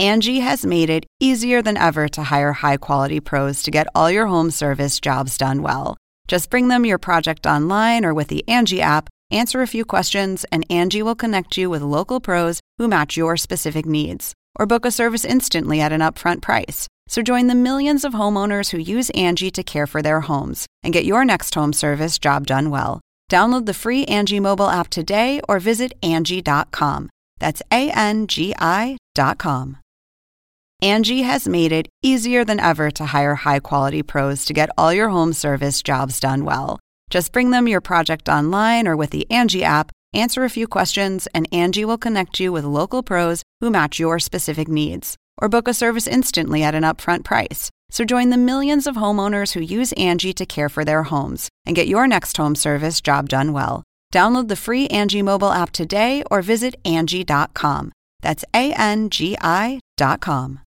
Angie has made it easier than ever to hire high-quality pros to get all your home service jobs done well. Just bring them your project online or with the Angie app, answer a few questions, and Angie will connect you with local pros who match your specific needs. Or book a service instantly at an upfront price. So join the millions of homeowners who use Angie to care for their homes and get your next home service job done well. Download the free Angie mobile app today or visit Angie.com. That's ANGI.com. Angie has made it easier than ever to hire high-quality pros to get all your home service jobs done well. Just bring them your project online or with the Angie app, answer a few questions, and Angie will connect you with local pros who match your specific needs. Or book a service instantly at an upfront price. So join the millions of homeowners who use Angie to care for their homes and get your next home service job done well. Download the free Angie mobile app today or visit Angie.com. That's ANGI.com.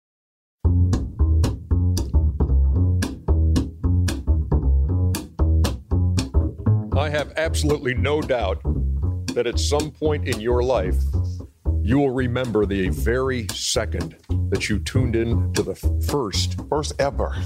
I have absolutely no doubt that at some point in your life, you will remember the very second that you tuned in to the first ever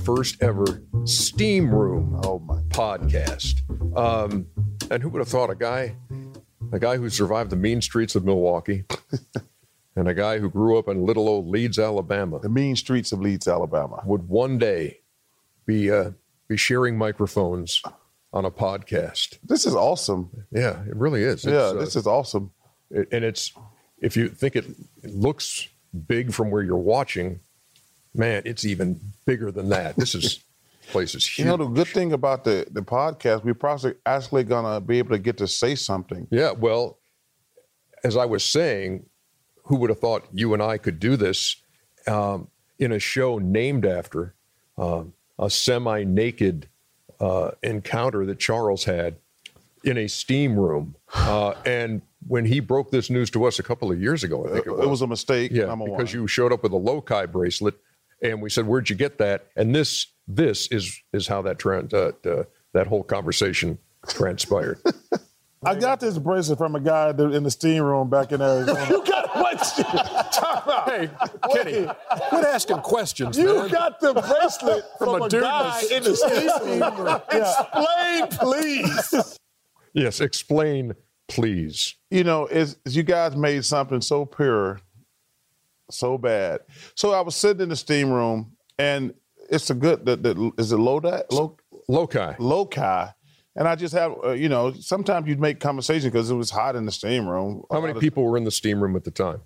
Steam Room podcast. And who would have thought a guy who survived the mean streets of Milwaukee and a guy who grew up in little old Leeds, Alabama. The mean streets of Leeds, Alabama. Would one day be sharing microphones on a podcast. This is awesome. Yeah, it really is. This is awesome. And it's, if you think it looks big from where you're watching, man, it's even bigger than that. This place is huge. You know, the good thing about the podcast, we're probably actually going to be able to get to say something. Yeah, well, as I was saying, who would have thought you and I could do this in a show named after a semi-naked encounter that Charles had in a steam room. And when he broke this news to us a couple of years ago, I think it was a mistake. Yeah, because you showed up with a Lokai bracelet, and we said, "Where'd you get that?" And this is how that that whole conversation transpired. I got this bracelet from a guy in the steam room back in Arizona. You got what? Hey, Kenny, quit asking questions, You man. got the bracelet from a guy in the steam room. Explain, please. Yes, explain, please. You know, as you guys made something so pure, so bad. So I was sitting in the steam room, and it's a good, is it Lokai? Lokai. And I just have, sometimes you'd make conversation because it was hot in the steam room. How many people were in the steam room at the time?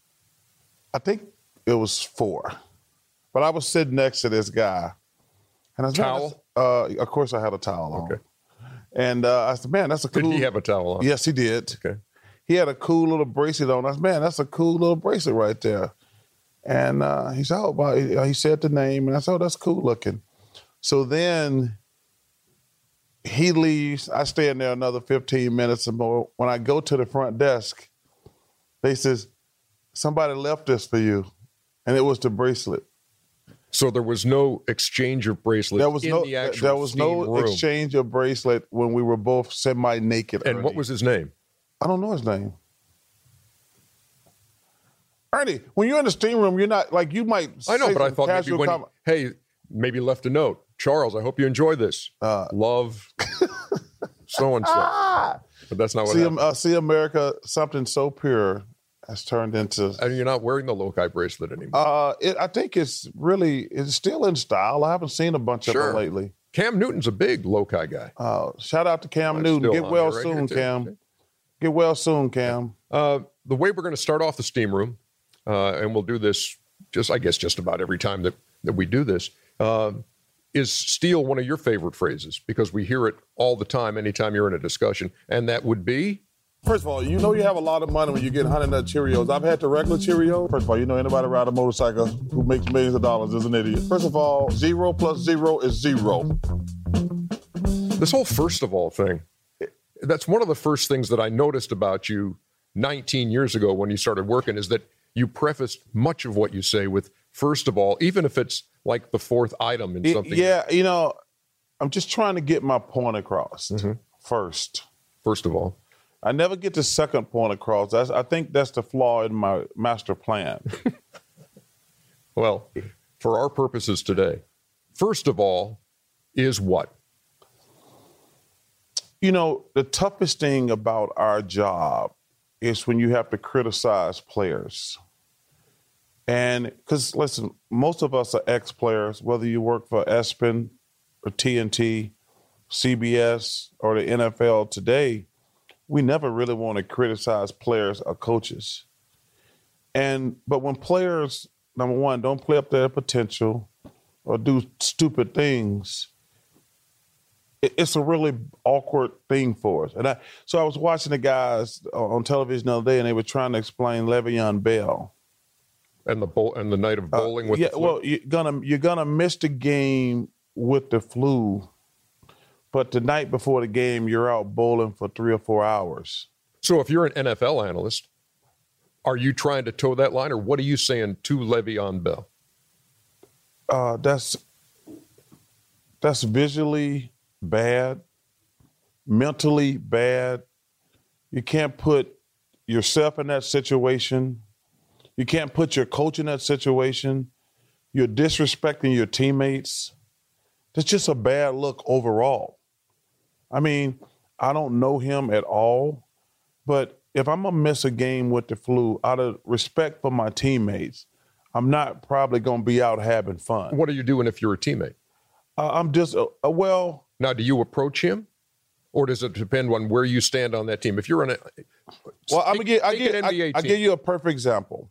I think it was 4. But I was sitting next to this guy. And I was, towel? Of course I had a towel on. Okay. And I said, man, that's a cool... Did he have a towel on? Yes, he did. Okay. He had a cool little bracelet on. I said, man, that's a cool little bracelet right there. And he said, he said the name. And I said, oh, that's cool looking. So then... he leaves. I stay in there another 15 minutes or more. When I go to the front desk, they says, somebody left this for you. And it was the bracelet. So there was no exchange of bracelets the actual There was steam no room. exchange of bracelet when we were both semi-naked. And Ernie. what was his name? I don't know his name. Ernie, when you're in the steam room, you're not, like, you might I know, say but I some thought maybe casual when, comment. maybe left a note. Charles, I hope you enjoy this. Love, so-and-so. But that's not what happened. See, America, something so pure has turned into... And you're not wearing the Lokai bracelet anymore. I think it's still in style. I haven't seen a bunch of them lately. Cam Newton's a big Lokai guy. Shout out to Cam Newton. Get well soon, Cam. Get well soon, Cam. The way we're going to start off the steam room, and we'll do this just about every time that we do this, is steal one of your favorite phrases, because we hear it all the time anytime you're in a discussion, and that would be? First of all, you know you have a lot of money when you get Honey Nut Cheerios. I've had the regular Cheerios. First of all, you know anybody ride a motorcycle who makes millions of dollars is an idiot. First of all, 0 plus 0 is 0. This whole first of all thing, that's one of the first things that I noticed about you 19 years ago when you started working, is that you prefaced much of what you say with first of all, even if it's like the fourth item in something. Yeah, I'm just trying to get my point across first. First of all. I never get the second point across. I think that's the flaw in my master plan. Well, for our purposes today, first of all, is what? You know, the toughest thing about our job is when you have to criticize players. And because, listen, most of us are ex-players, whether you work for ESPN or TNT, CBS, or the NFL today, we never really want to criticize players or coaches. But when players, number one, don't play up their potential or do stupid things, it's a really awkward thing for us. So I was watching the guys on television the other day, and they were trying to explain Le'Veon Bell. And the night of bowling with the flu? Well, you're gonna miss the game with the flu, but the night before the game, you're out bowling for 3 or 4 hours. So if you're an NFL analyst, are you trying to toe that line, or what are you saying to Le'Veon Bell? That's visually bad, mentally bad. You can't put yourself in that situation. You can't put your coach in that situation. You're disrespecting your teammates. That's just a bad look overall. I mean, I don't know him at all, but if I'm going to miss a game with the flu, out of respect for my teammates, I'm not probably going to be out having fun. What are you doing if you're a teammate? I'm just, well. Now, do you approach him? Or does it depend on where you stand on that team? If you're in a. Well, I'll give team. you a perfect example.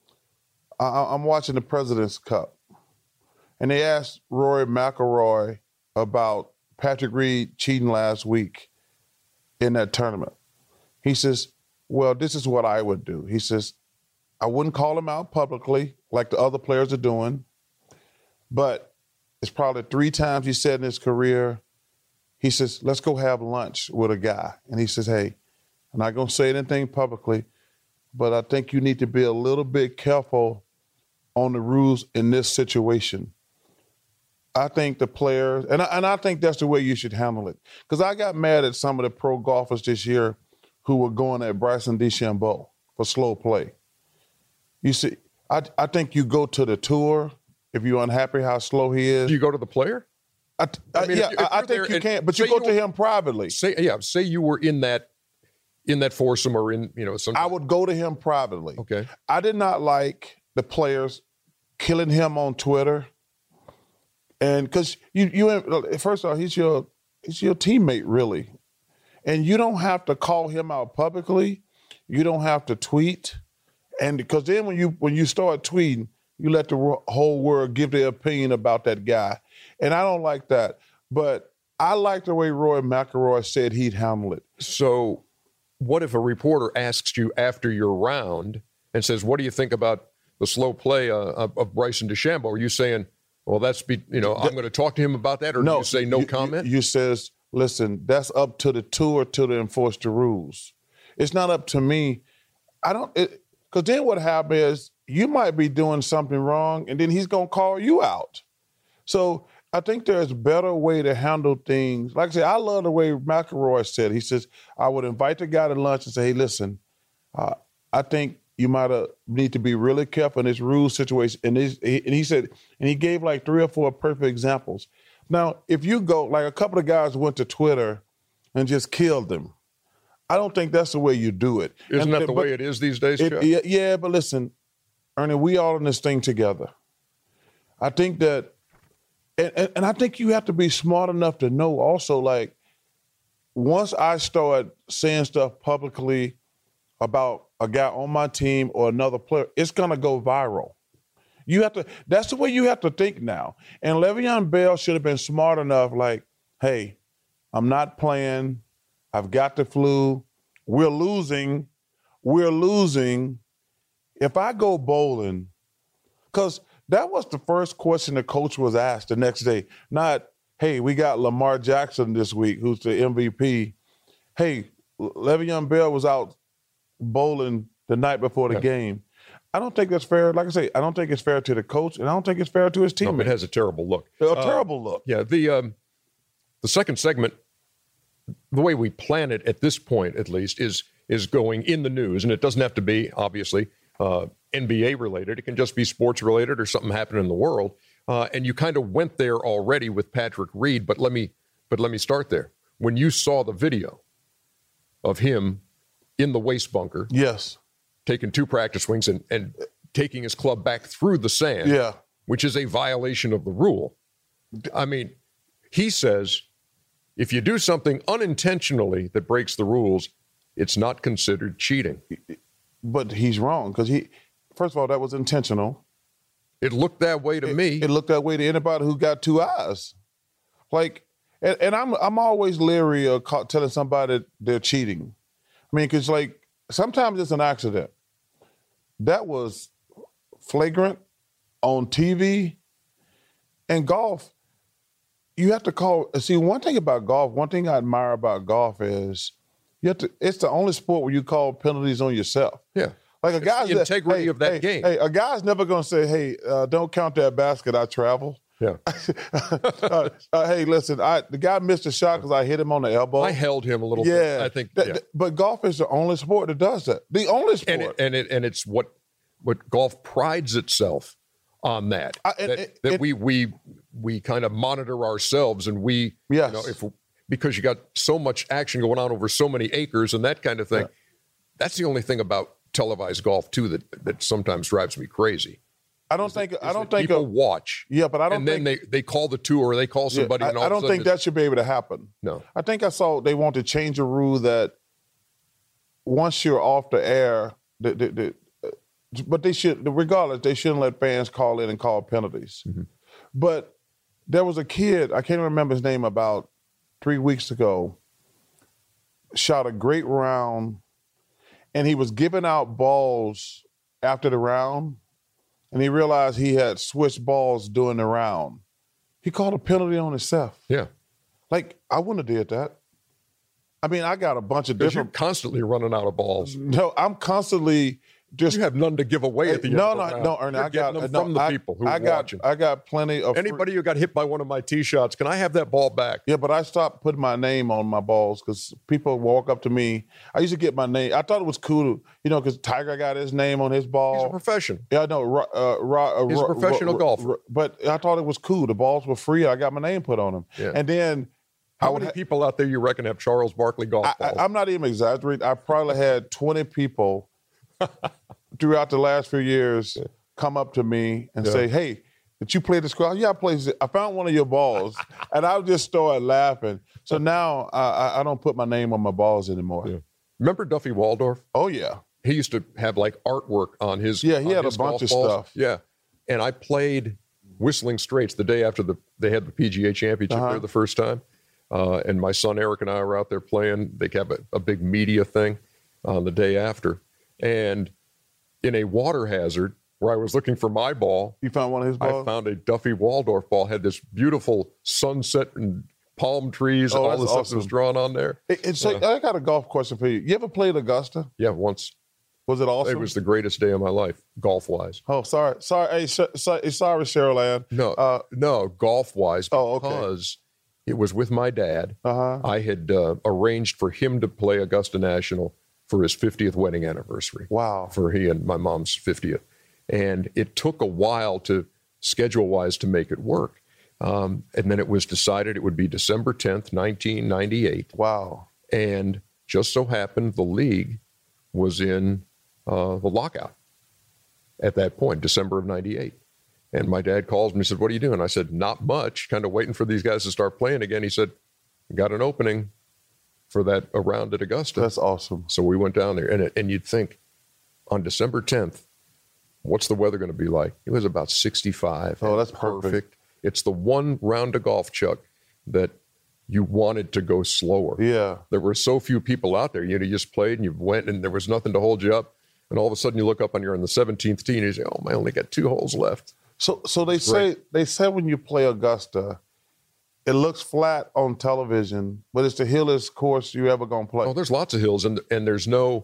I'm watching the President's Cup, and they asked Rory McIlroy about Patrick Reed cheating last week in that tournament. He says, well, this is what I would do. He says, I wouldn't call him out publicly like the other players are doing, but it's probably 3 times he said in his career, he says, let's go have lunch with a guy. And he says, hey, I'm not going to say anything publicly, but I think you need to be a little bit careful on the rules in this situation. I think the players, and I think that's the way you should handle it. Because I got mad at some of the pro golfers this year who were going at Bryson DeChambeau for slow play. You see, I think you go to the tour if you're unhappy how slow he is. Do you go to the player? I think you can, but you go to him privately. Say you were in that foursome or in, some. I would go to him privately. Okay. I did not like the players killing him on Twitter, and because you first of all, he's your teammate really, and you don't have to call him out publicly. You don't have to tweet, and because then when you start tweeting, you let the whole world give their opinion about that guy. And I don't like that. But I like the way Rory McIlroy said he'd handle it. So what if a reporter asks you after your round and says, what do you think about the slow play of Bryson DeChambeau? Are you saying, well, I'm going to talk to him about that? Or do you say no comment? You says, listen, that's up to the tour to enforce the rules. It's not up to me. Because then what happens is you might be doing something wrong, and then he's going to call you out. So I think there's a better way to handle things. Like I said, I love the way McIlroy said. He says, I would invite the guy to lunch and say, hey, listen, I think you might need to be really careful in this rule situation. And he said, and he gave like 3 or 4 perfect examples. Now, if you go, like a couple of guys went to Twitter and just killed them. I don't think that's the way you do it. Isn't that the way it is these days, Chuck? Yeah, but listen, Ernie, we all in this thing together. I think that, and I think you have to be smart enough to know also, like, once I start saying stuff publicly about a guy on my team or another player, it's going to go viral. That's the way you have to think now. And Le'Veon Bell should have been smart enough, like, hey, I'm not playing. I've got the flu. We're losing. If I go bowling, because that was the first question the coach was asked the next day. Not, hey, we got Lamar Jackson this week, who's the MVP. Hey, Le'Veon Bell was out bowling the night before the game. I don't think that's fair. Like I say, I don't think it's fair to the coach, and I don't think it's fair to his teammates. No, it has a terrible look. Terrible look. Yeah, the second segment, the way we plan it at this point, at least, is going in the news, and it doesn't have to be, obviously, NBA related. It can just be sports related or something happened in the world. And you kind of went there already with Patrick Reed. But let me start there. When you saw the video of him in the waste bunker, yes, taking 2 practice swings and taking his club back through the sand, yeah, which is a violation of the rule. I mean, he says if you do something unintentionally that breaks the rules, it's not considered cheating. But he's wrong because first of all, that was intentional. It looked that way to me. It looked that way to anybody who got 2 eyes. Like, and I'm always leery of telling somebody they're cheating. I mean, because like sometimes it's an accident. That was flagrant on TV. And golf, you have to call. See, one thing about golf, one thing I admire about golf is it's the only sport where you call penalties on yourself. Yeah. Like a guy's the integrity of that game. Hey, a guy's never going to say, hey, don't count that basket, I travel. Yeah. Hey, listen, the guy missed a shot because I hit him on the elbow. I held him a little bit. I think. But golf is the only sport that does that. The only sport. And it's what golf prides itself on that. We kind of monitor ourselves and we, yes. Because you got so much action going on over so many acres and that kind of thing. Yeah. That's the only thing about televised golf too that sometimes drives me crazy. I don't think people watch. Yeah, but I don't. And then they call the two or they call somebody. Yeah, I don't think that should be able to happen. No, I think I saw they want to change a rule that once you're off the air, but they should, regardless, they shouldn't let fans call in and call penalties. Mm-hmm. But there was a kid, I can't remember his name, about 3 weeks ago, shot a great round, and he was giving out balls after the round, and he realized he had switched balls during the round. He called a penalty on himself. Yeah. Like, I wouldn't have did that. I mean, I got a bunch of different... You're constantly running out of balls. No, I'm constantly... You have none to give away at the end of the round. No, Ernie, I got them from the people who are watching. I got plenty of... Anybody who got hit by one of my tee shots, can I have that ball back? Yeah, but I stopped putting my name on my balls because people walk up to me. I used to get my name. I thought it was cool, because Tiger got his name on his ball. He's a professional. Yeah, I know. He's a professional golfer. But I thought it was cool. The balls were free. I got my name put on them. Yeah. And then... How many people out there you reckon have Charles Barkley golf balls? I'm not even exaggerating. I probably had 20 people throughout the last few years come up to me and say, hey, did you play this golf? Yeah, I played. I found one of your balls. And I just started laughing. So now I don't put my name on my balls anymore. Yeah. Remember Duffy Waldorf? Oh, yeah. He used to have like artwork on his Yeah, he had a bunch of stuff. Yeah. And I played Whistling Straits the day after they had the PGA Championship there the first time. And my son Eric and I were out there playing. They have a big media thing on the day after. And in a water hazard where I was looking for my ball. You found one of his balls? I found a Duffy Waldorf ball. Had this beautiful sunset and palm trees. All this stuff was drawn on there. So I got a golf question for you. You ever played Augusta? Yeah, once. Was it awesome? It was the greatest day of my life, golf-wise. Oh, sorry. Hey, sorry, Cheryl Ann. No, golf-wise. Oh, okay. Because it was with my dad. Uh-huh. I had arranged for him to play Augusta National for his 50th wedding anniversary. Wow. For he and my mom's 50th. And it took a while to, schedule-wise, to make it work. And then it was decided it would be December 10th, 1998. Wow. And just so happened the league was in the lockout at that point, December of 98. And my dad calls me and said, what are you doing? I said, not much, kind of waiting for these guys to start playing again. He said, got an opening for that around at Augusta. That's awesome. So we went down there. And you'd think on December 10th, what's the weather going to be like? It was about 65. Oh, that's perfect. It's the one round of golf, Chuck, that you wanted to go slower. Yeah. There were so few people out there. You just played and you went and there was nothing to hold you up. And all of a sudden you look up and you're on the 17th tee and you say, oh, I only got 2 holes left. So they say when you play Augusta, it looks flat on television, but it's the hillest course you ever gonna play. Oh, there's lots of hills, and there's no,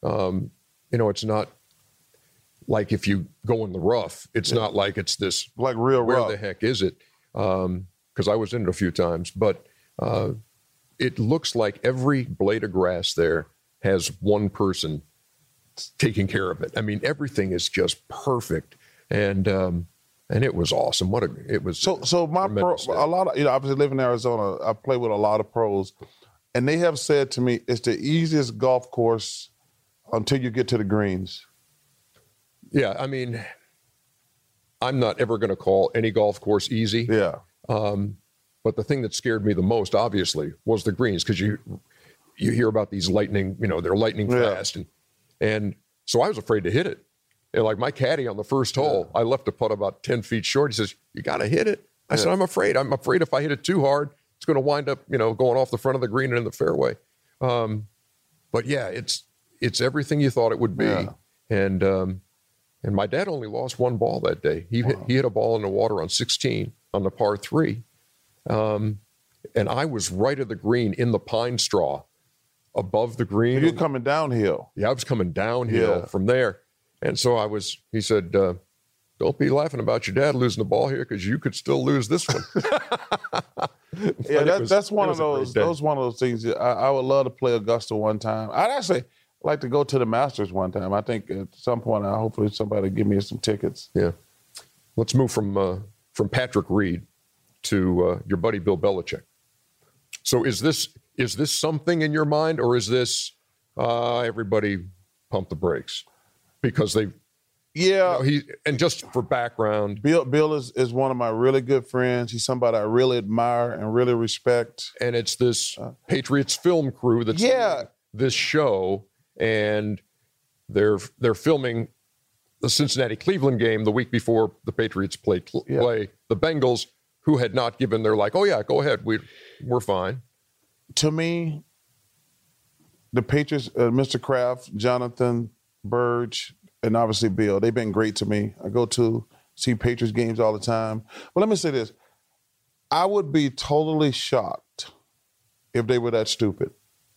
it's not like if you go in the rough. It's not like it's this like real where rough. Where the heck is it? Because I was in it a few times, but it looks like every blade of grass there has one person taking care of it. I mean, everything is just perfect, and it was awesome. It was so my pro, a lot of obviously living in Arizona, I play with a lot of pros, and they have said to me it's the easiest golf course until you get to the greens. Yeah, I mean, I'm not ever going to call any golf course easy. Yeah. But the thing that scared me the most, obviously, was the greens, because you hear about these lightning, they're lightning fast, and so I was afraid to hit it. And like my caddy on the first hole, I left the putt about 10 feet short. He says, "You got to hit it." I said, "I'm afraid. I'm afraid if I hit it too hard, it's going to wind up, going off the front of the green and in the fairway." But yeah, it's everything you thought it would be. Yeah. And my dad only lost one ball that day. He hit a ball in the water on 16 on the par 3. And I was right of the green in the pine straw above the green. You're coming downhill. Yeah, I was coming downhill from there. And so he said, "Don't be laughing about your dad losing the ball here, because you could still lose this one." That's one of those things. I would love to play Augusta one time. I'd actually like to go to the Masters one time. I think at some point, hopefully somebody give me some tickets. Yeah. Let's move from Patrick Reed to your buddy Bill Belichick. So is this something in your mind, or is this everybody pump the brakes? Because and just for background, Bill is one of my really good friends. He's somebody I really admire and really respect. And it's this Patriots film crew that's doing this show, and they're filming the Cincinnati-Cleveland game the week before the Patriots play the Bengals, who had not given their "Oh yeah, go ahead, we're fine." To me, the Patriots, Mr. Kraft, Jonathan, Burge, and obviously Bill, they've been great to me. I go to see Patriots games all the time. But let me say this. I would be totally shocked if they were that stupid.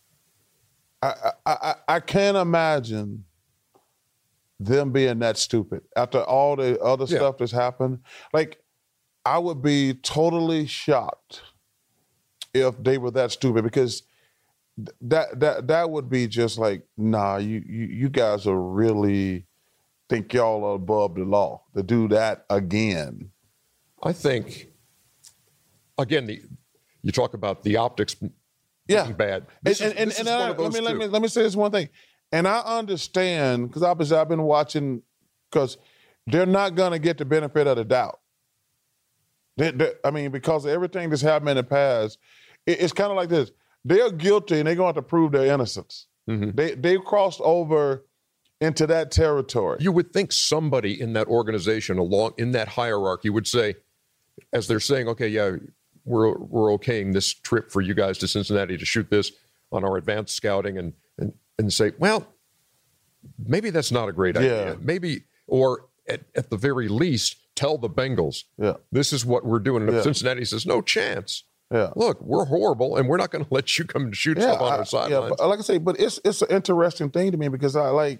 I can't imagine them being that stupid after all the other stuff that's happened. Like, I would be totally shocked if they were that stupid, because that would be just like, nah, you guys are really think y'all are above the law to do that again. I think, again, you talk about the optics being bad. Let me say this one thing. And I understand, because obviously I've been watching, because they're not going to get the benefit of the doubt. Because of everything that's happened in the past, it's kind of like this. They're guilty, and they're going to have to prove their innocence. Mm-hmm. They crossed over into that territory. You would think somebody in that organization, along in that hierarchy, would say, as they're saying, "Okay, yeah, we're okaying this trip for you guys to Cincinnati to shoot this on our advanced scouting," and say, "Well, maybe that's not a great idea. Maybe, or at the very least, tell the Bengals, this is what we're doing." And if Cincinnati says, "No chance. Look, we're horrible, and we're not going to let you come and shoot stuff on our sidelines." Like I say, but it's an interesting thing to me, because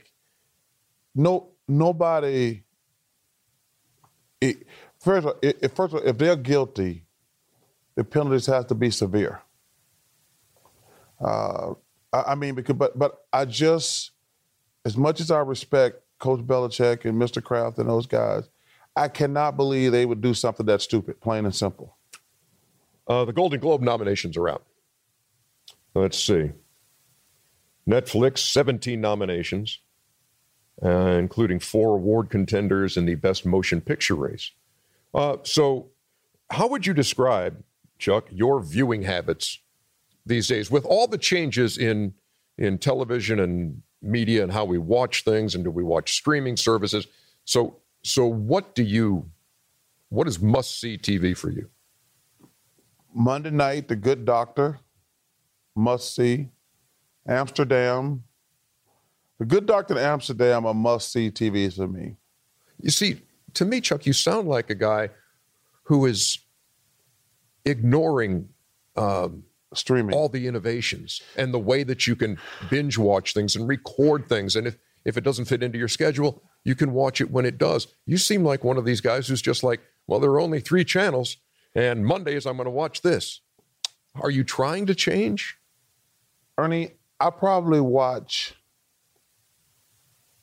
nobody. First of all, if they're guilty, the penalties have to be severe. But I just, as much as I respect Coach Belichick and Mr. Kraft and those guys, I cannot believe they would do something that stupid, plain and simple. The Golden Globe nominations are out. Let's see. Netflix, 17 nominations, including 4 award contenders in the Best Motion Picture race. So how would you describe, Chuck, your viewing habits these days with all the changes in television and media and how we watch things, and do we watch streaming services? So what is must-see TV for you? Monday night, The Good Doctor, must-see. Amsterdam. The Good Doctor and Amsterdam are must-see TVs for me. You see, to me, Chuck, you sound like a guy who is ignoring streaming, all the innovations and the way that you can binge watch things and record things. And if it doesn't fit into your schedule, you can watch it when it does. You seem like one of these guys who's just like, well, there are only 3 channels, and Mondays I'm going to watch this. Are you trying to change? Ernie, I probably watch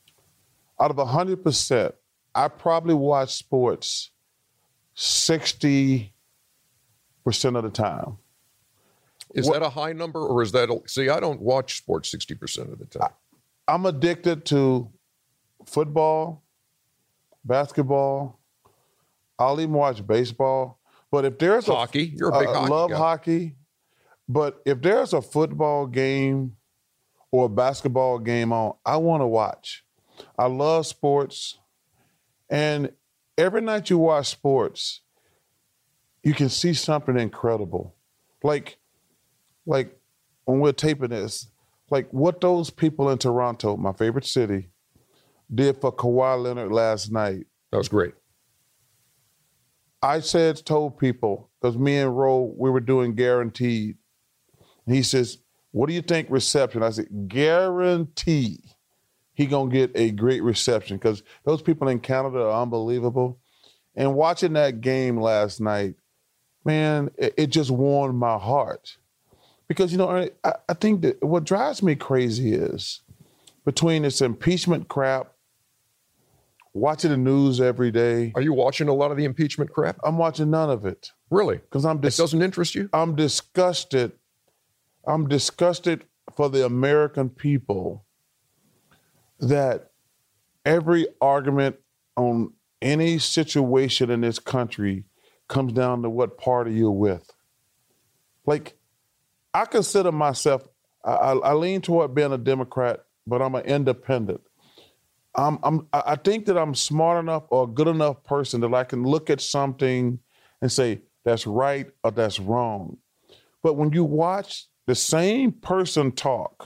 Out of 100%, I probably watch sports 60% of the time. Is that a high number, or is that see? I don't watch sports 60% of the time. I'm addicted to football, basketball. I'll even watch baseball. But if there's hockey, you're a big hockey love guy. hockey. But if there's a football game or a basketball game on, I want to watch. I love sports. And every night you watch sports, you can see something incredible. Like when we're taping this, like what those people in Toronto, my favorite city, did for Kawhi Leonard last night. That was great. I told people, because me and Ro, we were doing Guaranteed. And he says, what do you think reception? I said, guarantee he going to get a great reception, because those people in Canada are unbelievable. And watching that game last night, man, it just warmed my heart. Because, I think that what drives me crazy is between this impeachment crap, watching the news every day. Are you watching a lot of the impeachment crap? I'm watching none of it. Really? Because it doesn't interest you? I'm disgusted. I'm disgusted for the American people that every argument on any situation in this country comes down to what party you're with. Like, I consider myself, I lean toward being a Democrat, but I'm an independent. I think that I'm smart enough or a good enough person that I can look at something and say, that's right or that's wrong. But when you watch the same person talk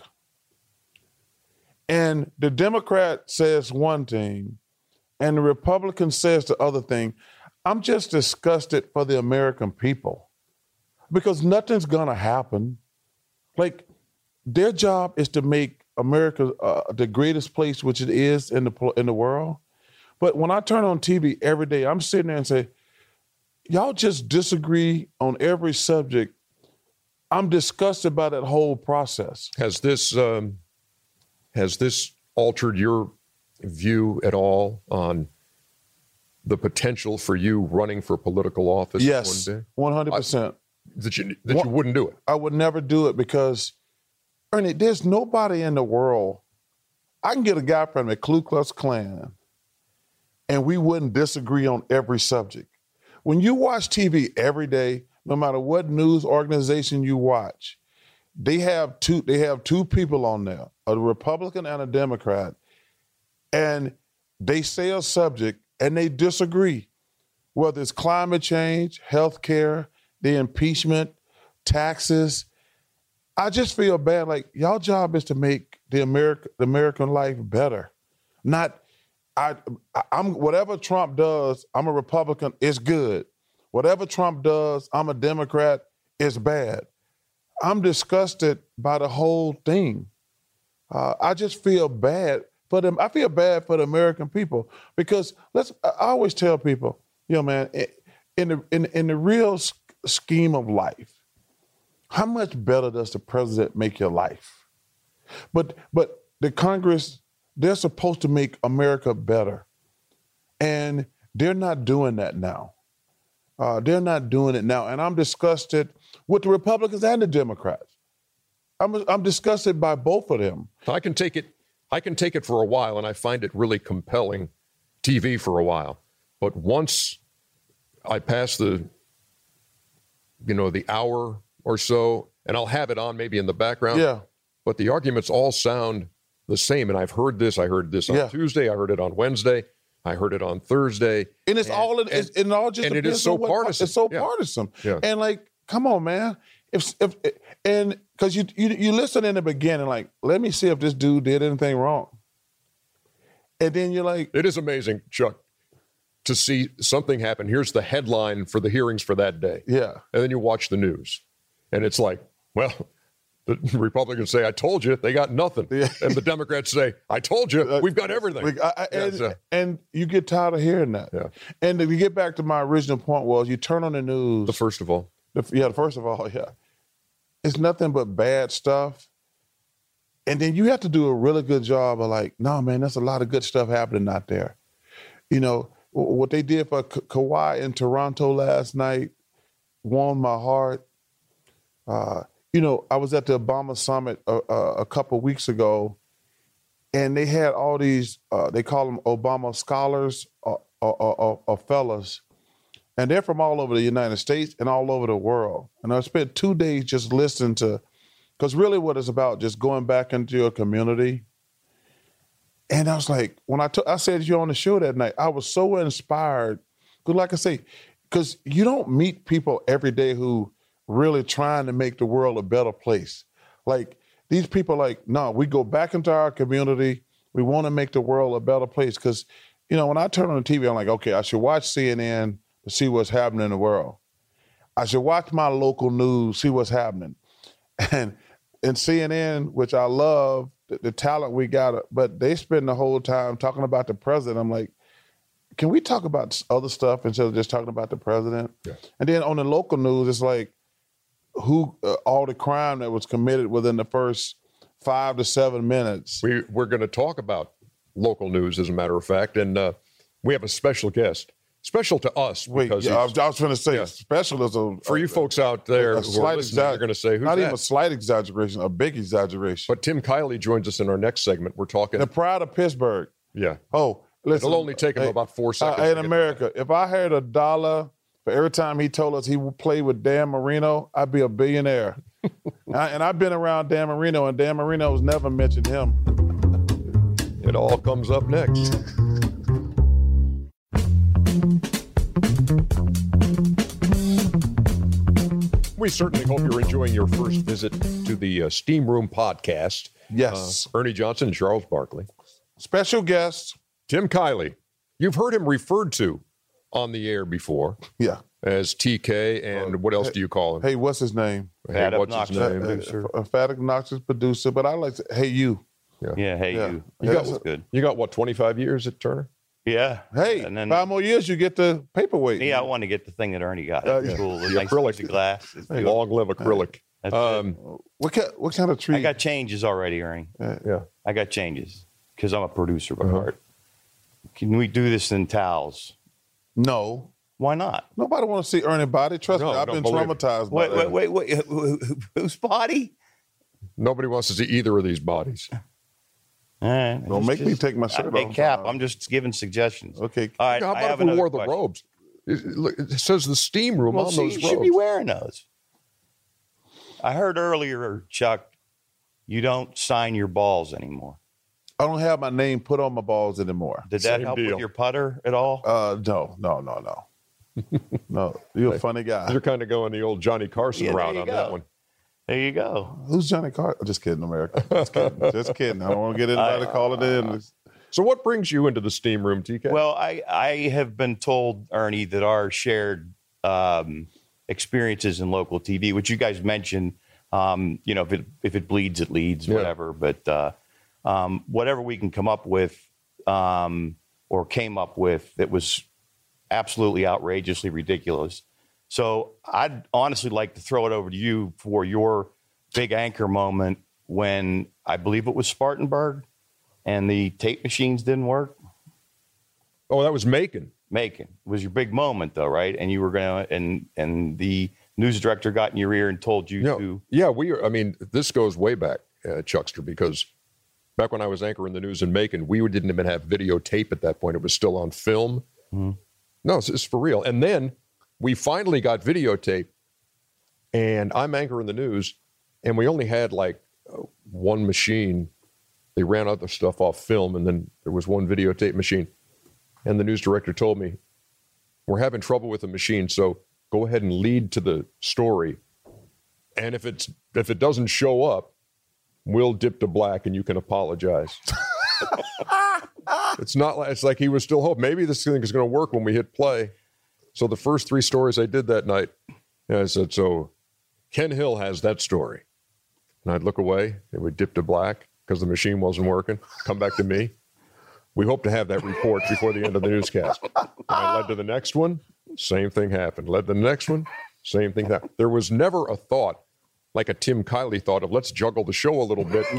and the Democrat says one thing and the Republican says the other thing, I'm just disgusted for the American people, because nothing's going to happen. Like, their job is to make America the greatest place which it is in the world. But when I turn on TV every day, I'm sitting there and say, y'all just disagree on every subject. I'm disgusted by that whole process. Has this altered your view at all on the potential for you running for political office yes, one day? 100%. That you wouldn't do it? I would never do it, because, Ernie, there's nobody in the world. I can get a guy from the Ku Klux Klan and we wouldn't disagree on every subject. When you watch TV every day, no matter what news organization you watch, they have two people on there, a Republican and a Democrat, and they say a subject and they disagree, whether it's climate change, health care, the impeachment, taxes. I just feel bad. Like, y'all job is to make the American life better. Not, I'm whatever Trump does, I'm a Republican, it's good. Whatever Trump does, I'm a Democrat, it's bad. I'm disgusted by the whole thing. I just feel bad for them. I feel bad for the American people, because I always tell people, man, in the real scheme of life, how much better does the president make your life? But the Congress, they're supposed to make America better. And they're not doing that now. They're not doing it now. And I'm disgusted with the Republicans and the Democrats. I'm disgusted by both of them. I can take it for a while, and I find it really compelling TV for a while. But once I pass the hour or so, and I'll have it on maybe in the background. Yeah. But the arguments all sound the same. And I've heard this. I heard this on Tuesday. I heard it on Wednesday. I heard it on Thursday. And it's all just and it is so partisan. It's so partisan. Yeah. And like, come on, man. And because you listen in the beginning, like, let me see if this dude did anything wrong. And then you're like, it is amazing, Chuck, to see something happen. Here's the headline for the hearings for that day. Yeah. And then you watch the news, and it's like, well, the Republicans say, I told you, they got nothing. Yeah. And the Democrats say, I told you, we've got everything. And you get tired of hearing that. Yeah. And to get back to my original point was, you turn on the news. The first of all. It's nothing but bad stuff. And then you have to do a really good job of like, no, man, there's a lot of good stuff happening out there. You know, what they did for Kawhi in Toronto last night warmed my heart. You know, I was at the Obama Summit a couple weeks ago, and they had all these, they call them Obama scholars or fellas, and they're from all over the United States and all over the world. And I spent 2 days just listening to, because really what it's about, just going back into your community. And I was like, when I said you on the show that night, I was so inspired. Because like I say, because you don't meet people every day who really trying to make the world a better place. Like these people like, no, we go back into our community. We want to make the world a better place. Because, you know, when I turn on the TV, I'm like, okay, I should watch CNN to see what's happening in the world. I should watch my local news, see what's happening. And CNN, which I love, the talent we got, but they spend the whole time talking about the president. I'm like, can we talk about other stuff instead of just talking about the president? Yeah. And then on the local news, it's like, all the crime that was committed within the first 5 to 7 minutes. We're going to talk about local news, as a matter of fact, and we have a special guest. Special to us. Because I was going to say, special is for you folks out there who are listening, you're going to say, who's not that? Even a slight exaggeration, a big exaggeration. But Tim Kiley joins us in our next segment. We're talking. The pride of Pittsburgh. Yeah. Oh, listen. It'll only take him about 4 seconds. In America, if I had $1 for every time he told us he would play with Dan Marino, I'd be a billionaire. And I've been around Dan Marino, and Dan Marino's never mentioned him. It all comes up next. We certainly hope you're enjoying your first visit to the Steam Room podcast. Yes. Ernie Johnson and Charles Barkley. Special guest, Tim Kiley. You've heard him referred to on the air before. Yeah. As TK, and what else do you call him? Hey, what's his name? Fat obnoxious producer. A fat obnoxious producer, but I like to, hey, you. Yeah, hey, you. That's good. You got, what, 25 years at Turner? Yeah. Hey, and then 5 more years, you get the paperweight. Yeah, I want to get the thing that Ernie got. It's cool. The nice acrylic. piece of glass. Long live acrylic. What kind of treat? I got changes already, Ernie. Yeah. I got changes because I'm a producer by heart. Can we do this in towels? No. Why not? Nobody want to see Ernie body. Trust me, I've been traumatized by that. Wait. Whose body? Nobody wants to see either of these bodies. All right. Don't make me take my shirt off. Hey, Cap, I'm just giving suggestions. Okay. All right. How about if we wore the robes? It says the steam room on those robes. You should be wearing those. I heard earlier, Chuck, you don't sign your balls anymore. I don't have my name put on my balls anymore. Did that help with your putter at all? No. No, you're a funny guy. You're kind of going the old Johnny Carson route on that one. There you go. Who's Johnny Carson? Just kidding, America. Just kidding. I don't want to get anybody to call it in. So what brings you into the steam room, TK? Well, I have been told, Ernie, that our shared experiences in local TV, which you guys mentioned, if it bleeds, it leads, whatever. But whatever we can come up with or came up with that was absolutely outrageously ridiculous. So I'd honestly like to throw it over to you for your big anchor moment when I believe it was Spartanburg and the tape machines didn't work. Oh, that was Macon. Macon was your big moment, though, right? And you were going to, and the news director got in your ear and told you to. Yeah, this goes way back, Chuckster, because back when I was anchoring the news in Macon, we didn't even have videotape at that point. It was still on film. Mm-hmm. No, it's for real. And then we finally got videotape, and I'm anchoring the news, and we only had like one machine. They ran other stuff off film, and then there was one videotape machine. And the news director told me, we're having trouble with the machine, so go ahead and lead to the story. And if it doesn't show up, we'll dip to black and you can apologize. It's like he was still hoping. Maybe this thing is going to work when we hit play. So the first 3 stories I did that night, I said, so Ken Hill has that story. And I'd look away, it would dip to black because the machine wasn't working, come back to me. We hope to have that report before the end of the newscast. And I led to the next one, same thing happened. Led to the next one, same thing happened. There was never a thought, like a Tim Kiley thought of, let's juggle the show a little bit.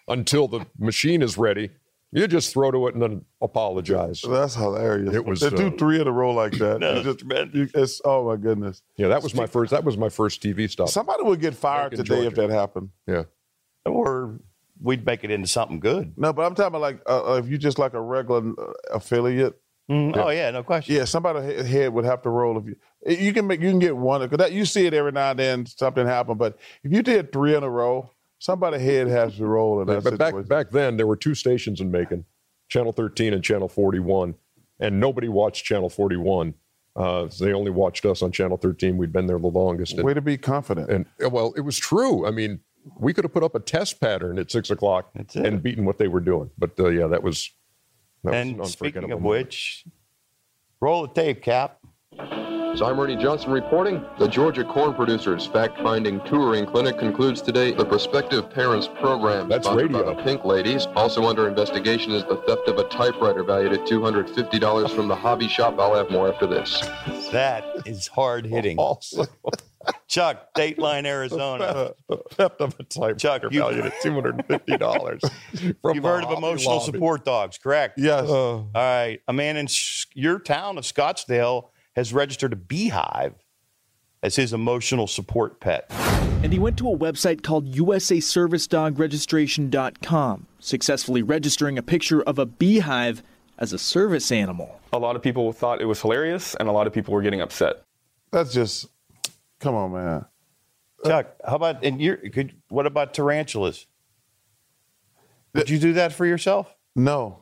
until the machine is ready. You just throw to it and then apologize. That's hilarious. It was, they do 3 in a row like that. No, You just- it's, oh my goodness. Yeah, that was my first TV stop. Somebody would get fired Back in today if Georgia. that happened. Yeah. Or we'd make it into something good. No, but I'm talking about like if you just like a regular affiliate. Oh yeah, no question. Yeah, somebody head would have to roll. If you can get one because that you see it every now and then something happen. But if you did 3 in a row, somebody head has to roll in that But situation. back then, there were 2 stations in Macon, Channel 13 and Channel 41, and nobody watched Channel 41. They only watched us on Channel 13. We'd been there the longest. Way to be confident. And well, it was true. I mean, we could have put up a test pattern at 6 o'clock and beaten what they were doing. But yeah, that was an And speaking unforgettable of moment. which, roll the tape, Cap. So I'm Ernie Johnson reporting. The Georgia Corn Producers Fact-Finding Touring Clinic concludes today. The Prospective Parents Program, That's sponsored by radio. the Pink Ladies. Also under investigation is the theft of a typewriter valued at $250 from the hobby shop. I'll have more after this. That is hard hitting. Also, Chuck, Dateline, Arizona. theft of a typewriter Chuck, you- valued at $250. You've heard of emotional support dogs, correct? Yes. All right. A man in your town of Scottsdale has registered a beehive as his emotional support pet. And he went to a website called USAServiceDogRegistration.com, successfully registering a picture of a beehive as a service animal. A lot of people thought it was hilarious, and a lot of people were getting upset. That's just, come on, man. Chuck, how about what about tarantulas? Did you do that for yourself? No.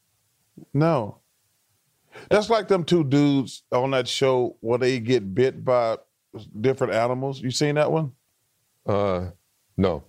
That's like them 2 dudes on that show where they get bit by different animals. You seen that one? No.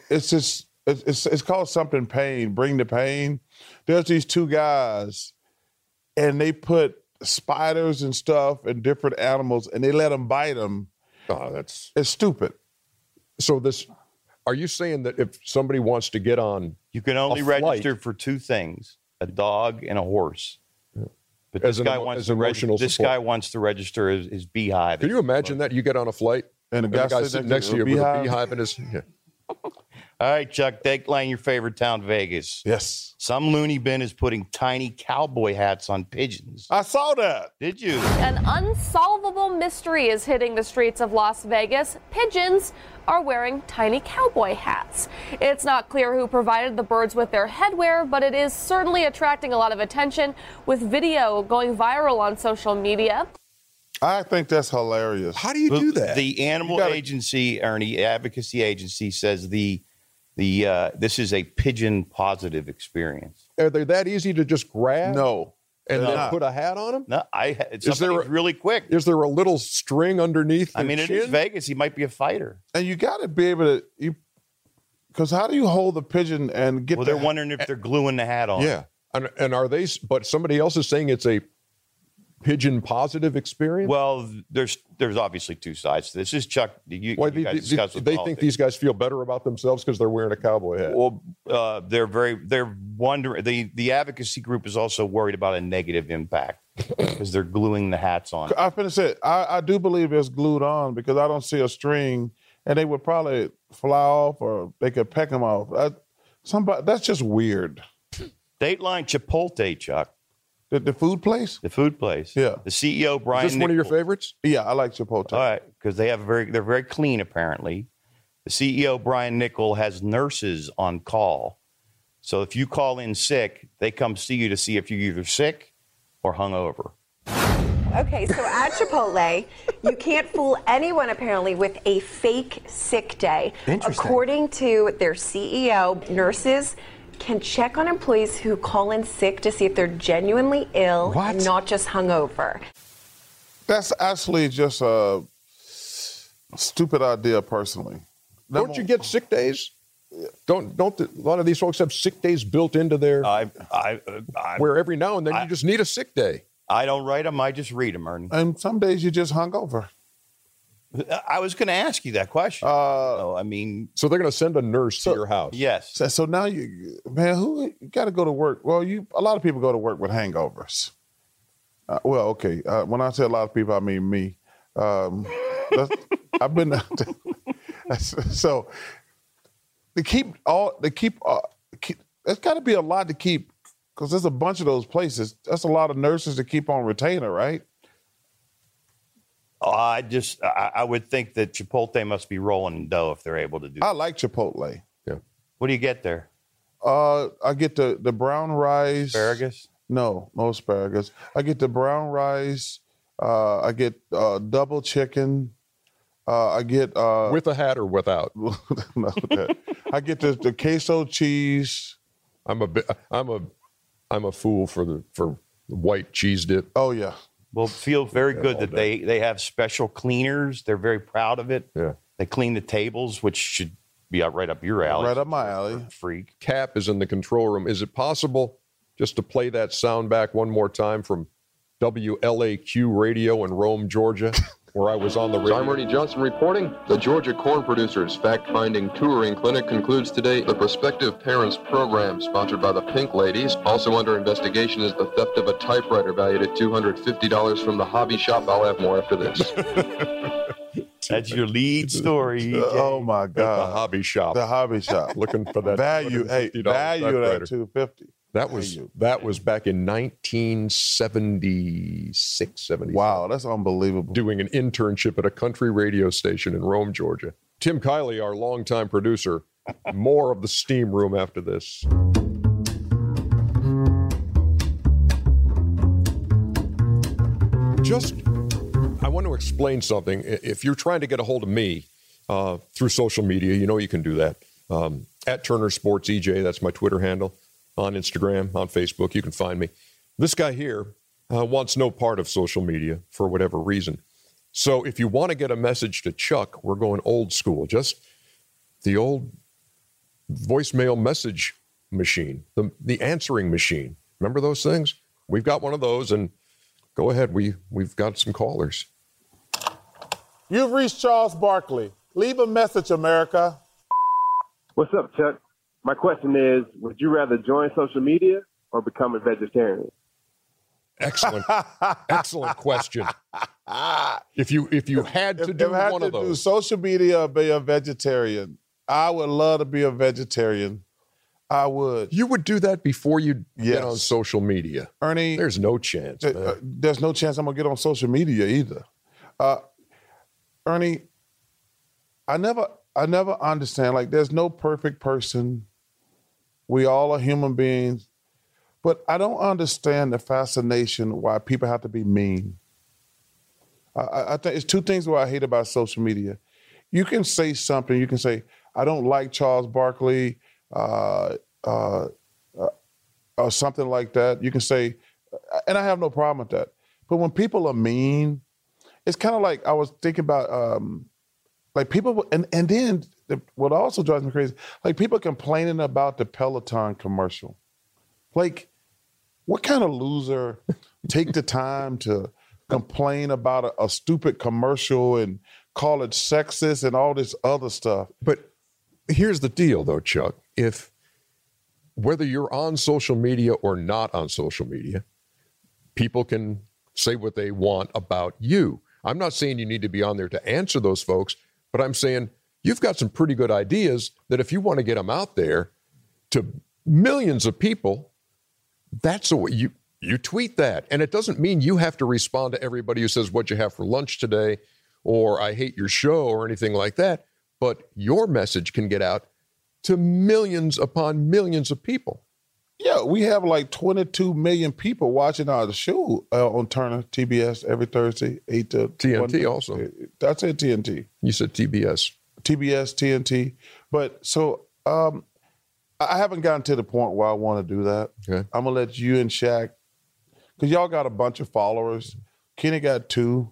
It's called something pain. Bring the pain. There's these 2 guys, and they put spiders and stuff and different animals, and they let them bite them. Oh, that's It's stupid. so. Are you saying that if somebody wants to get on, You can only A flight. register for 2 things: a dog and a horse. But As this an guy emo- wants as to emotional This support. guy wants to register his beehive. can you imagine that you get on a flight And the the guy guy sitting sitting next to you with a beehive in his? Yeah. All right, Chuck, Dateline, your favorite town, Vegas. Yes. Some loony bin is putting tiny cowboy hats on pigeons. I saw that. Did you? An unsolvable mystery is hitting the streets of Las Vegas. Pigeons are wearing tiny cowboy hats. It's not clear who provided the birds with their headwear, but it is certainly attracting a lot of attention, with video going viral on social media. I think that's hilarious. How do you do that? The animal agency, Ernie, advocacy agency, says this is a pigeon positive experience. Are they that easy to just grab? No. And they're then not. put a hat on them? No, somebody's really quick. Is there a little string underneath? I their mean, it is chin? Vegas. He might be a fighter. And you got to be able to, because how do you hold the pigeon and get Well, they're wondering if they're gluing the hat on. Yeah. And are they? But somebody else is saying it's a pigeon positive experience. Well, there's obviously 2 sides to this. This is Chuck. You guys discuss with they politics. think these guys feel better about themselves because they're wearing a cowboy hat. Well, they're wondering. The advocacy group is also worried about a negative impact because they're gluing the hats on. I finished it. I do believe it's glued on because I don't see a string, and they would probably fly off or they could peck them off. That's just weird. Dateline Chipotle, Chuck. The food place? The food place. Yeah. The CEO, Brian is this one of your Nichols. favorites? Yeah, I like Chipotle. All right, because they're very clean apparently. The CEO, Brian Nichol, has nurses on call. So if you call in sick, they come see you to see if you're either sick or hungover. Okay, so at Chipotle, you can't fool anyone apparently with a fake sick day. Interesting. According to their CEO, nurses can check on employees who call in sick to see if they're genuinely ill and not just hungover. That's actually just a stupid idea, personally. Don't you get sick days? Don't a lot of these folks have sick days built into their where every now and then you just need a sick day. I don't write them. I just read them, Ernie. And some days you just hungover. I was going to ask you that question. I mean, so they're going to send a nurse to your house. Yes. So now you got to go to work. Well, a lot of people go to work with hangovers. Okay. When I say a lot of people, I mean me. I've been so they keep it's got to be a lot to keep, because there's a bunch of those places. That's a lot of nurses to keep on retainer, right? I would think that Chipotle must be rolling in dough if they're able to do that. I like Chipotle. Yeah. What do you get there? I get the brown rice. Asparagus? No asparagus. I get the brown rice. I get double chicken. I get with a hat or without? No, I get the queso cheese. I'm a fool for the white cheese dip. Oh yeah. Well, it feels very good that they have special cleaners. They're very proud of it. Yeah. They clean the tables, which should be right up your alley. Right up my alley. Freak. Cap is in the control room. Is it possible just to play that sound back one more time from WLAQ Radio in Rome, Georgia, where I was on the radio? I'm Ernie Johnson reporting. The Georgia Corn Producers Fact-Finding Touring Clinic concludes today. The Prospective Parents Program, sponsored by the Pink Ladies. Also under investigation is the theft of a typewriter valued at $250 from the hobby shop. I'll have more after this. That's your lead story. Oh my God! The hobby shop. The hobby shop. Looking for that value. Hey, value at $250. That was back in 1976, 77. Wow, that's unbelievable. Doing an internship at a country radio station in Rome, Georgia. Tim Kiley, our longtime producer. More of the steam room after this. I want to explain something. If you're trying to get a hold of me through social media, you know you can do that. At Turner Sports EJ, that's my Twitter handle. On Instagram, on Facebook, you can find me. This guy here wants no part of social media for whatever reason. So if you want to get a message to Chuck, we're going old school. Just the old voicemail message machine, the answering machine. Remember those things? We've got one of those, and go ahead. We've got some callers. You've reached Charles Barkley. Leave a message, America. What's up, Chuck? My question is, would you rather join social media or become a vegetarian? Excellent question. If you had to do one of those, do social media or be a vegetarian, I would love to be a vegetarian. I would. You would do that before you get on social media, Ernie. There's no chance. There's no chance I'm gonna get on social media either. Ernie, I never understand. Like, there's no perfect person. We all are human beings. But I don't understand the fascination why people have to be mean. I think it's two things what I hate about social media. You can say something. You can say, I don't like Charles Barkley, or something like that. You can say, and I have no problem with that. But when people are mean, it's kind of like I was thinking about, like people, and then what also drives me crazy, like people complaining about the Peloton commercial. Like, what kind of loser take the time to complain about a stupid commercial and call it sexist and all this other stuff? But here's the deal, though, Chuck. If whether you're on social media or not on social media, people can say what they want about you. I'm not saying you need to be on there to answer those folks, but I'm saying you've got some pretty good ideas that if you want to get them out there to millions of people, that's the way you tweet that. And it doesn't mean you have to respond to everybody who says, what'd you have for lunch today? Or I hate your show or anything like that. But your message can get out to millions upon millions of people. Yeah, we have like 22 million people watching our show on Turner, TBS, every Thursday, 8 to TNT 1. also. That's it, TNT. You said TBS. TBS, TNT. But so I haven't gotten to the point where I want to do that. Okay. I'm going to let you and Shaq, because y'all got a bunch of followers. Kenny got 2.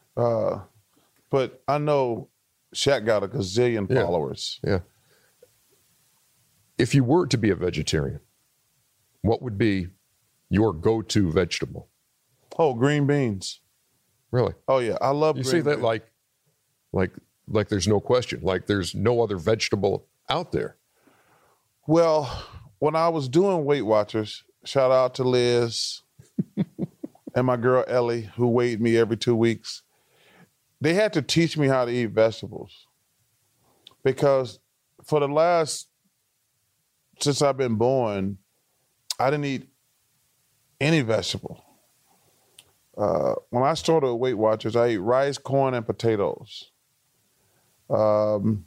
But I know Shaq got a gazillion followers. Yeah. If you were to be a vegetarian, what would be your go-to vegetable? Oh, green beans. Really? Oh, yeah. I love green beans. You say that like there's no question, like there's no other vegetable out there. Well, when I was doing Weight Watchers, shout out to Liz and my girl Ellie, who weighed me every 2 weeks. They had to teach me how to eat vegetables because for the last since I've been born, I didn't eat any vegetable. When I started at Weight Watchers, I ate rice, corn, and potatoes. When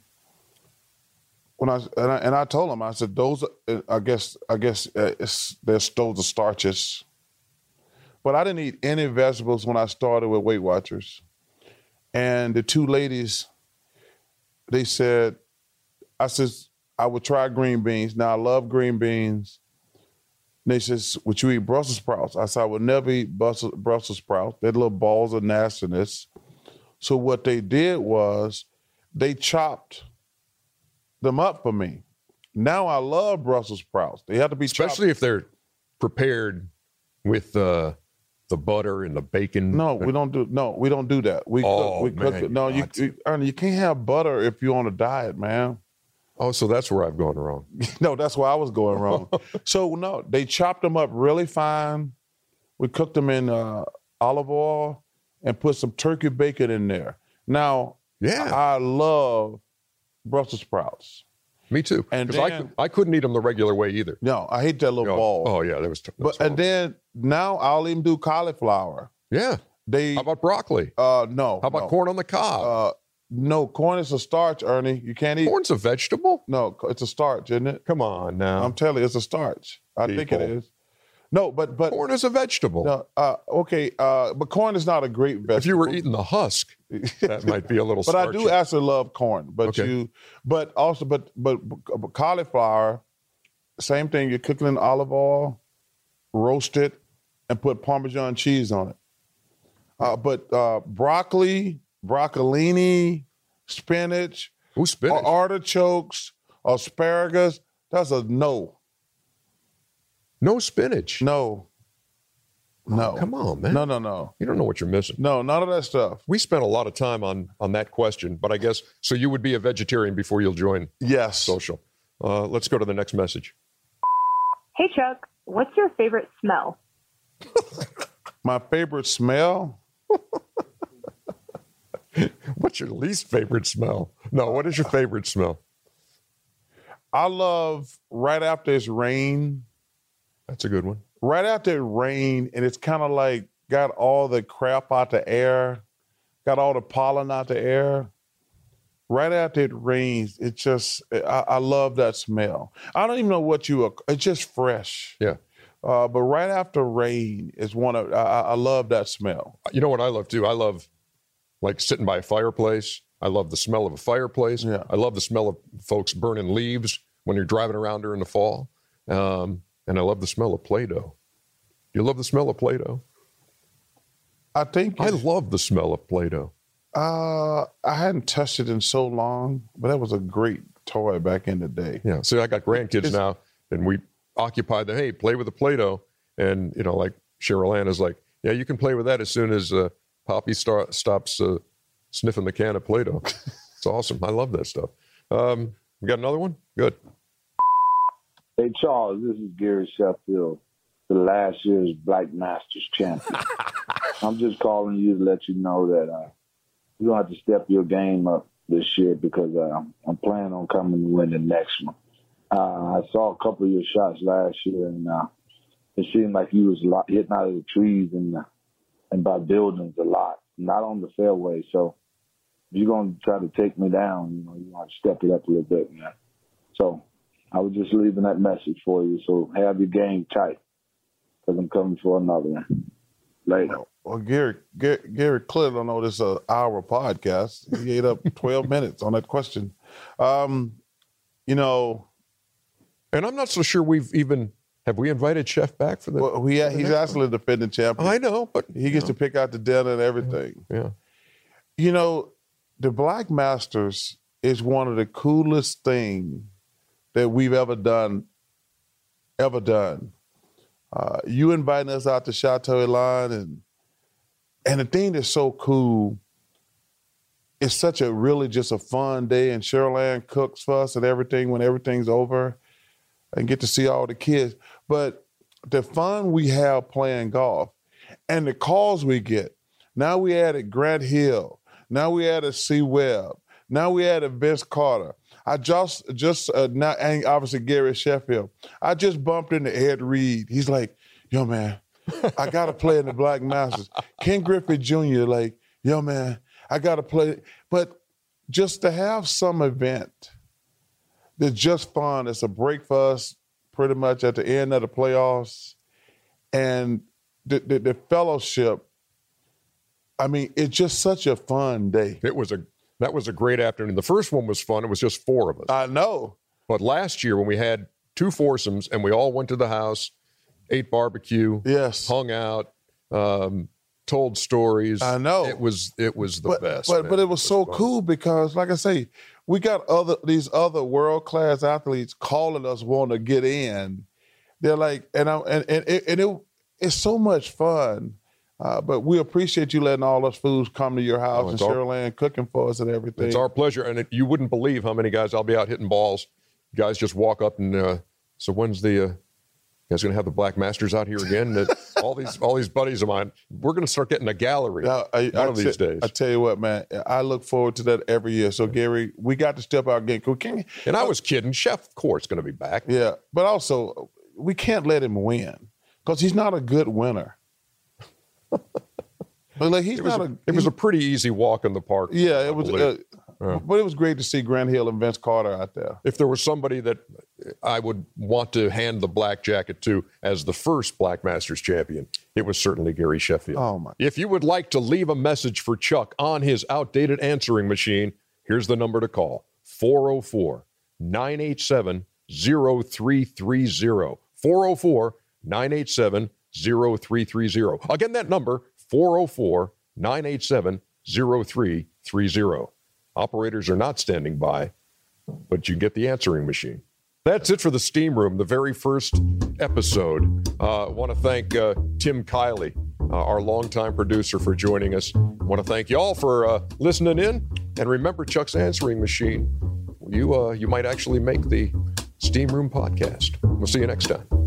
I told them, I said, those, I guess those are starches. But I didn't eat any vegetables when I started with Weight Watchers. And the two ladies, they said, I said, I would try green beans. Now, I love green beans. And they said, would you eat Brussels sprouts? I said, I would never eat Brussels sprouts. They're little balls of nastiness. So what they did was they chopped them up for me. Now I love Brussels sprouts. They have to be especially if they're prepared with the butter and the bacon. No, we don't do that. We cook it. No, Ernie, you can't have butter if you're on a diet, man. Oh, so that's where I've gone wrong. No, that's where I was going wrong. So no, they chopped them up really fine. We cooked them in olive oil and put some turkey bacon in there. Now, I love Brussels sprouts. Me too. Because I couldn't eat them the regular way either. No, I hate that little ball. Oh yeah, that was. And then now I'll even do cauliflower. Yeah. How about broccoli? No. How about corn on the cob? No, corn is a starch, Ernie. You can't eat. Corn's a vegetable? No, it's a starch, isn't it? Come on now. I'm telling you, it's a starch. I think it is. No, but corn is a vegetable. No, okay, but corn is not a great vegetable. If you were eating the husk, that might be a little. But starchy. I do actually love corn. But but cauliflower, same thing. You cook it in olive oil, roast it, and put Parmesan cheese on it. But broccoli, broccolini, spinach, artichokes, asparagus, that's a no. No spinach? No. No. Oh, come on, man. No. You don't know what you're missing. No, none of that stuff. We spent a lot of time on that question, but I guess, so you would be a vegetarian before you'll join social. Let's go to the next message. Hey, Chuck. What's your favorite smell? My favorite smell? What's your least favorite smell? No, what is your favorite smell? I love right after it's rain. That's a good one. Right after it rain, and it's kind of like got all the crap out the air, got all the pollen out the air. Right after it rains, it just, I love that smell. I don't even know what it's just fresh. Yeah. But right after rain is I love that smell. You know what I love too? I love like sitting by a fireplace. I love the smell of a fireplace. Yeah. I love the smell of folks burning leaves when you're driving around during the fall. And I love the smell of Play-Doh. Do you love the smell of Play-Doh? I love the smell of Play-Doh. I hadn't touched it in so long, but that was a great toy back in the day. Yeah. See, I got grandkids now, and we occupy play with the Play-Doh. And, like Cheryl Ann is like, yeah, you can play with that as soon as Poppy stops sniffing the can of Play-Doh. It's awesome. I love that stuff. We got another one? Good. Hey, Charles, this is Gary Sheffield, the last year's Black Masters champion. I'm just calling you to let you know that you're going to have to step your game up this year because I'm planning on coming to win the next one. I saw a couple of your shots last year, and it seemed like you was hitting out of the trees and by buildings a lot, not on the fairway. So if you're going to try to take me down, you want to step it up a little bit, man. So I was just leaving that message for you. So have your game tight because I'm coming for another one. Later. Well, Gary clearly don't know this is an hour podcast. He ate up 12 minutes on that question. And I'm not so sure have we invited Chef back for the? Well, he's actually the defending champion. I know, but he gets to pick out the dinner and everything. Yeah. The Black Masters is one of the coolest things that we've ever done. You inviting us out to Chateau Elan, and the thing that's so cool, it's such a really just a fun day, and Cheryl Ann cooks for us and everything when everything's over, and get to see all the kids. But the fun we have playing golf, and the calls we get. Now we added Grant Hill. Now we added C. Webb. Now we added Vince Carter. I just now, and obviously Gary Sheffield. I just bumped into Ed Reed. He's like, yo, man, I got to play in the Black Masters. Ken Griffey Jr., like, yo, man, I got to play. But just to have some event that's just fun, it's a break for us pretty much at the end of the playoffs. And the fellowship, I mean, it's just such a fun day. That was a great afternoon. The first one was fun. It was just 4 of us. I know. But last year when we had 2 foursomes and we all went to the house, ate barbecue, hung out, told stories. I know. It was the best. But it was so cool because, like I say, we got these other world-class athletes calling us wanting to get in. They're like, it's so much fun. But we appreciate you letting all us fools come to your house and Cheryl-Ann cooking for us and everything. It's our pleasure. And you wouldn't believe how many guys I'll be out hitting balls. Guys just walk up and so when's the guys going to have the Black Masters out here again? all these buddies of mine, we're going to start getting a gallery one of these days. I tell you what, man, I look forward to that every year. So, Gary, we got to step out again. And I was kidding. Chef Court's going to be back. Yeah, but also we can't let him win because he's not a good winner. But like it was a pretty easy walk in the park. Yeah, it was. But it was great to see Grant Hill and Vince Carter out there. If there was somebody that I would want to hand the black jacket to as the first Black Masters champion, it was certainly Gary Sheffield. Oh my! If you would like to leave a message for Chuck on his outdated answering machine, here's the number to call: 404-987-0330. 404-987-0330. Again, that number, 404-987-0330. Operators are not standing by, but you get the answering machine. That's it for the Steam Room, the very first episode. I want to thank Tim Kiley, our longtime producer, for joining us. I want to thank you all for listening in. And remember, Chuck's answering machine, you might actually make the Steam Room podcast. We'll see you next time.